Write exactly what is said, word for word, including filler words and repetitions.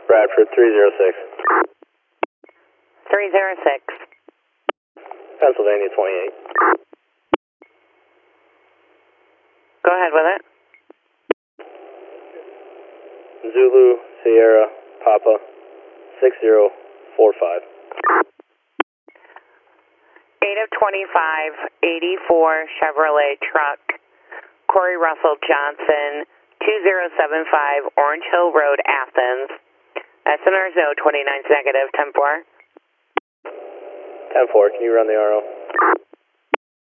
Bradford three zero six. three zero six. Pennsylvania twenty-eight. Go ahead with it. Zulu, Sierra, Papa, six zero four five. eight of twenty-five, eighty-four Chevrolet truck, Corey Russell Johnson, two zero seven five Orange Hill Road, Athens. S N R Z O twenty-nine negative, ten four. ten four, can you run the R O?